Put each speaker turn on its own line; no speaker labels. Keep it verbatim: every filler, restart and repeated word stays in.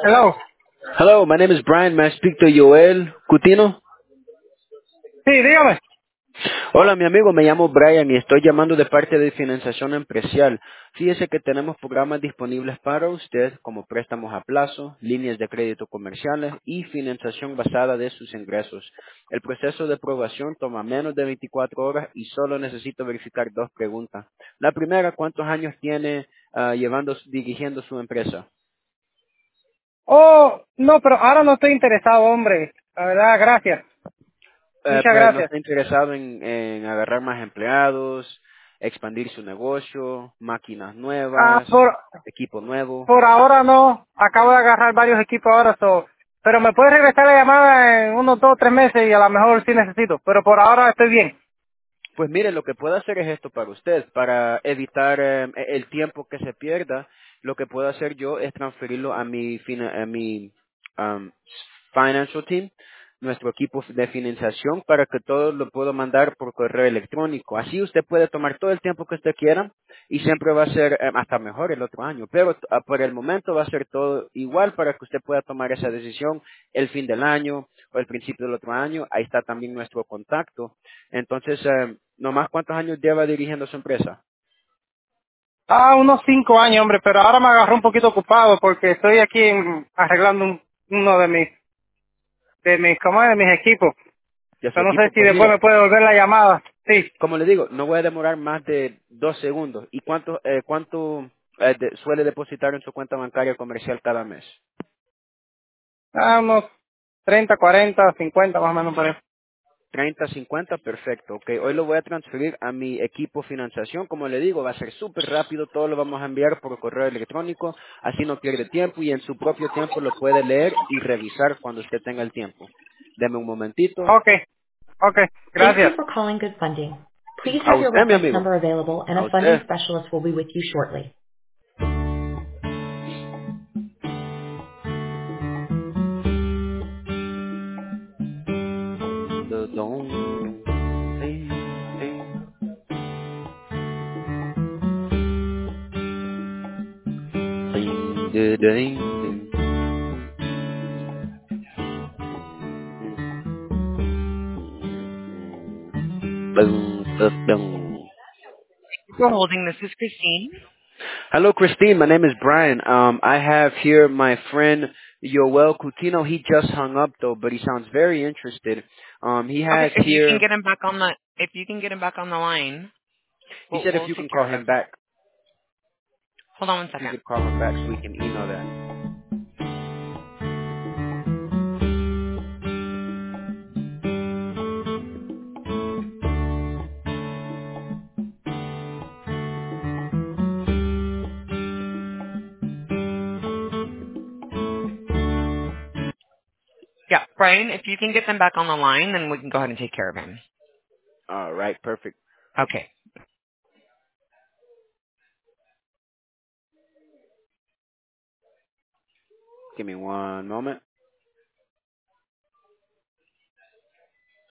Hello.
Hello, my name is Brian. May I speak to Joel Cutino?
Sí, dígame.
Hola, mi amigo, me llamo Brian y estoy llamando de parte de Financiación Empresarial. Fíjese que tenemos programas disponibles para usted como préstamos a plazo, líneas de crédito comerciales y financiación basada de sus ingresos. El proceso de aprobación toma menos de veinticuatro horas y solo necesito verificar dos preguntas. La primera, ¿cuántos años tiene ah, llevando, dirigiendo su empresa?
Oh, no, pero ahora no estoy interesado, hombre. La verdad, gracias.
Eh,
Muchas
pues no
gracias.
está interesado en, en agarrar más empleados, expandir su negocio, máquinas
Ah,
nuevas,
por,
equipo nuevo.
por ahora no. Acabo de agarrar varios equipos ahora, so, pero me puede regresar la llamada en unos dos o tres meses y a lo mejor sí necesito. Pero por ahora estoy bien.
Pues mire, lo que puedo hacer es esto para usted, para evitar eh, el tiempo que se pierda. Lo que puedo hacer yo es transferirlo a mi, fina- a mi um, financial team, nuestro equipo de financiación, para que todo lo puedo mandar por correo electrónico. Así usted puede tomar todo el tiempo que usted quiera y siempre va a ser eh, hasta mejor el otro año. Pero ah, por el momento va a ser todo igual para que usted pueda tomar esa decisión el fin del año o el principio del otro año. Ahí está también nuestro contacto. Entonces, eh, nomás cuántos años lleva dirigiendo su empresa.
Ah, unos cinco años, hombre, pero ahora me agarró un poquito ocupado porque estoy aquí en- arreglando un- uno de mis, de mis, ¿cómo es? De mis equipos.
Y a su
Pero no sé
equipo,
si
pues
después me
mire,
puede volver la llamada. Sí.
como le digo, no voy a demorar más de dos segundos. ¿Y cuánto, eh, cuánto eh, de- suele depositar en su cuenta bancaria comercial cada mes?
Ah, unos treinta, cuarenta, cincuenta más o menos por eso.
Treinta, cincuenta, perfecto. Ok, hoy lo voy a transferir a mi equipo financiación. Como le digo, va a ser súper rápido. Todo lo vamos a enviar por correo electrónico. Así no pierde tiempo y en su propio tiempo lo puede leer y revisar cuando usted tenga el tiempo. Deme un momentito.
Ok, ok,
Thank you
gracias.
for calling Good Funding. Please
A
have your
usted, mi
reference
amigo.
number available and
A
a funding
usted.
specialist will be with you shortly.
For holding. This is Christine.
Hello, Christine. My name is Brian. Um, I have here my friend Yoel Coutinho. He just hung up though, but he sounds very interested. Um, he
Okay,
has
if you can
here.
get him back on the if you can get him back on the line,
He
we'll
said if
we'll
you can
take care
call
of
him
him.
back,
Hold on one
if you
second.
could call him back so we can email that.
Yeah, Brian, if you can get them back on the line, then we can go ahead and take care of him.
All right, perfect.
Okay.
Give me one moment.